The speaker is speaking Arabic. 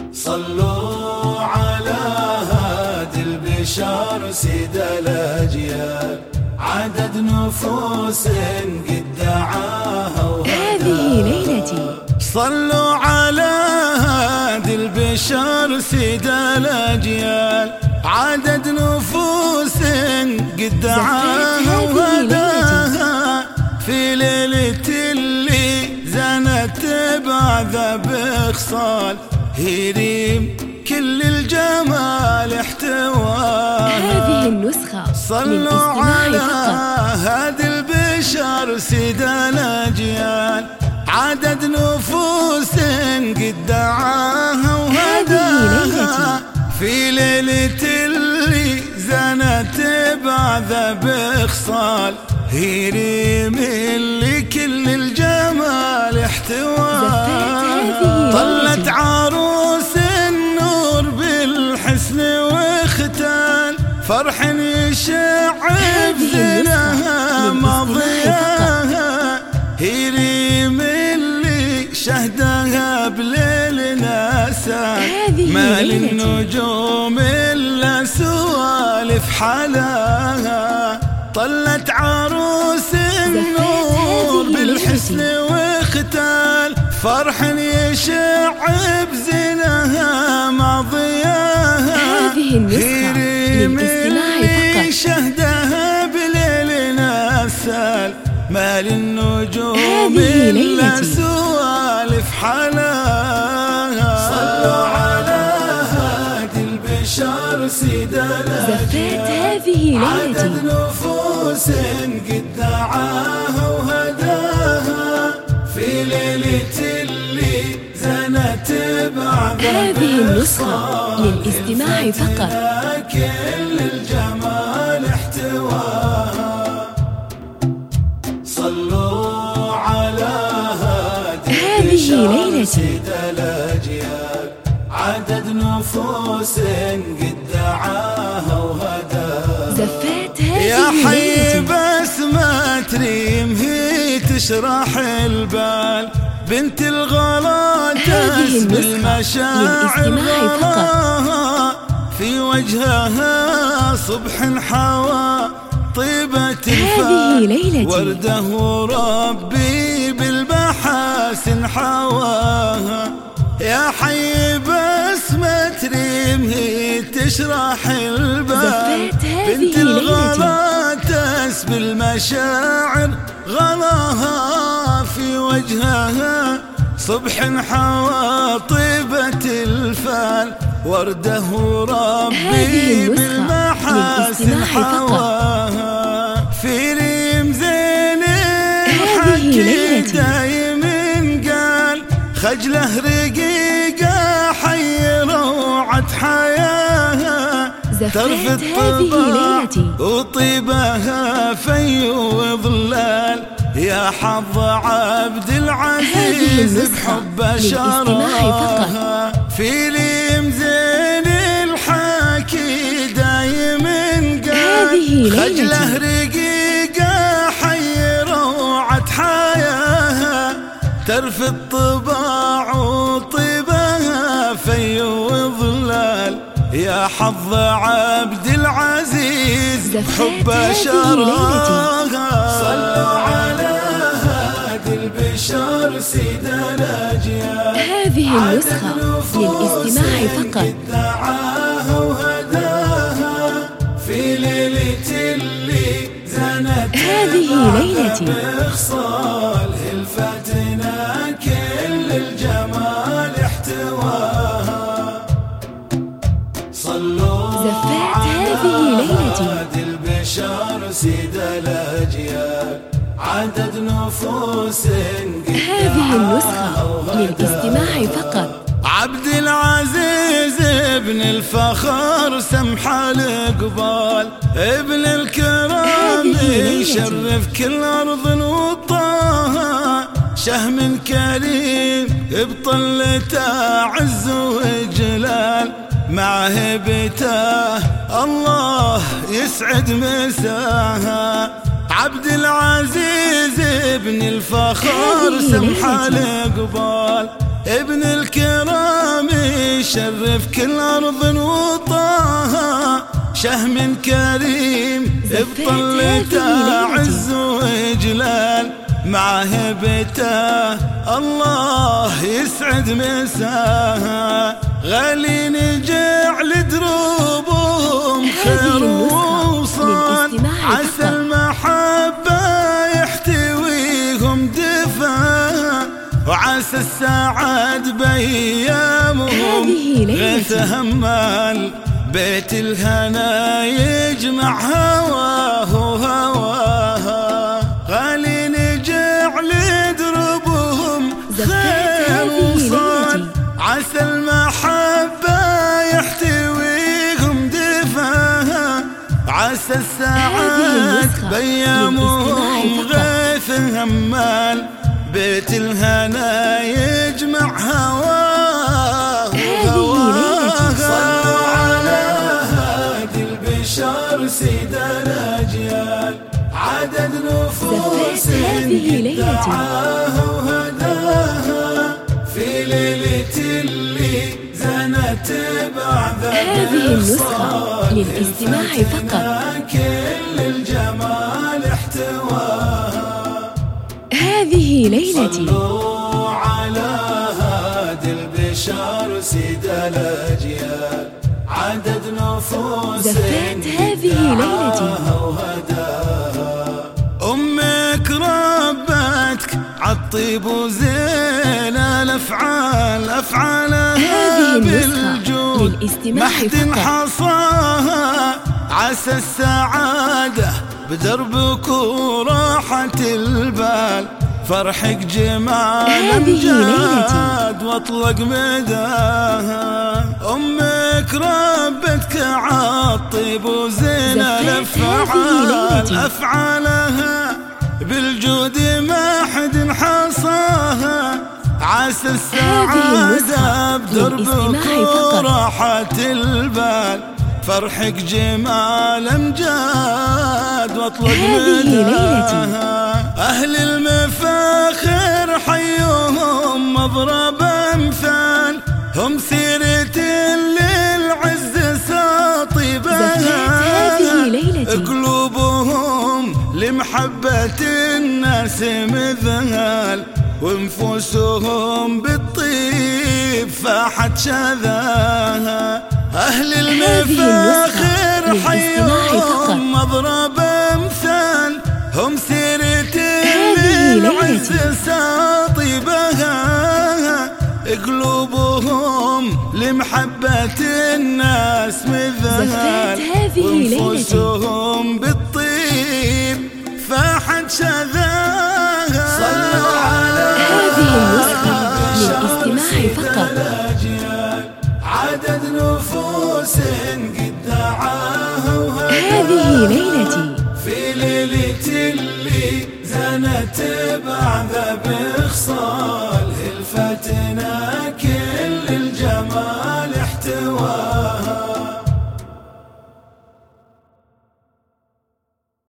صلوا على هادي البشر سيد الأجيال، عدد نفوس قد دعاها هذه ليلتي. صلوا على هادي البشر سيد الأجيال، عدد نفوس قد دعاها وهداها في ليلة اللي زنت بعذا بخصال، هيريم كل الجمال احتواها. هذه النسخة صلوا على هادي البشر سيد الأجيال، عدد نفوس قد دعاها وهداها في ليلة اللي زنت بعذا بخصال، هيريم اللي كل الجمال احتواها. طلت عروس النور بالحسن واختال، فرح يشع بزينها ماضياها، هيريم اللي شهدها بليل ناسان، ما للنجوم إلا سوالف حلاها. طلت عروس النور بالحسن واختال، فرح يشع بزينها ماضياها، هيريم اللي شهدها بليل ناسال، ما للنجوم إلا سوالف حلاها. صلوا على هادي البشر سيد الأجيال، عدد نفوس قد دعاها وهداها في ليلة اللي زنت بعذا. هذه النسخة للاستماع فقط، كل الجمال احتواها. صلوا على هادي البشر سيد الأجيال، عدد نفوس قد دعاها وهداها. زفات هذه يا حي بسمة ريم هي تشرح البال، بنت الغلا تسبي المشاعر غلاها، في وجهها صبح حوا طيبة الفال، ورده ربي بالبحاسن حواها. يا حي بسمة ريم هي تشرح البال، بنت الغلا تسبي المشاعر غلاها، في وجهها صبح حوا طيبة الفال، ورده ربي بالمحاسن حواها. في ريم زين الحكي دايم قال، خجله رقيقة حي روعة حياها، ترفض طباع وطيبها في وظلال، يا حظ عبد العزيز بحب شراها. في ريم زين الحكي دايم قال، خجله رقيقة حي روعة حياها، ترفض طباع وطيبها في وظلال، يا حظ عبد العزيز بحب شراها. صلوا على هادي البشر سيد الأجيال، هذه النسخة للاستماع فقط، دعاها وهداها في ليلة اللي زنت هذه ليلتي. بخصال هلفتنا كل الجمال احتواها. صلوا على هادي البشر سيد الأجيال، عدد نفوس قد هذه النسخة للاستماع فقط. عبد العزيز ابن الفخر سمح القبال، ابن الكرام يشرف كل أرض وطاها، شهم كريم بطلته عز وجلال، مع هبته الله يسعد مساها. عبد العزيز ابن الفخر سمح القبال، ابن الكرام يشرف كل أرض وطاها، شهم كريم بطلته عز وجلال، مع هبته الله يسعد مساها، غالين جعل دروبهم خير وصال، عسى المحبة يحتويهم دفا، وعسى السعد بأيامهم غيث همال، بيت الهنا يجمع هواه وهواها، غالين جعل دربهم خير وصال، عسى المحبة يحتويهم دفاها، عسى السعد بأيامهم غيث همال، بيت الهنا يجمع هواه وهواها. صلوا على هادي البشر سيد الأجيال، عدد نفوس دعاها وهداها، في ليلة اللي زنت بعد هذه النسخة للاستماع فقط. كل الجمال احتواها. هذه ليلتي. صلوا على هادي البشر سيد الأجيال، عدد نفوس زفات هذه ليلتي. أمك ربتك عالطيب وزين الأفعال، أفعالها بالجود محد حصاها، عسى السعادة بدربك وراحة البال، فرحك جمال امجاد واطلق مداها، امك ربتك عالطيب وزين الافعال، افعالها بالجود ما حد حصاها، عسى السعادة بدربك وراحة البال، فرحك جمال امجاد واطلق مداها، اهل المفاخر حيوهم مضرب امثال، هم سيرة للعز ساطبها، قلوبهم لمحبة الناس مذهال، وانفسهم بالطيب فاحت شذاها، أهل المفاخر حيوهم مضرب أمثال، هم سيرة للعز ساطبها، قلوبهم لمحبة الناس مذهال، وانفسهم بالطيب فاحت شذاها. صلوا على هذه النسخة للاستماع فقط. عدد نفوس قد دعاها وهداها، هذه ليلتي. في ليلة اللي زنت بعد بخصال.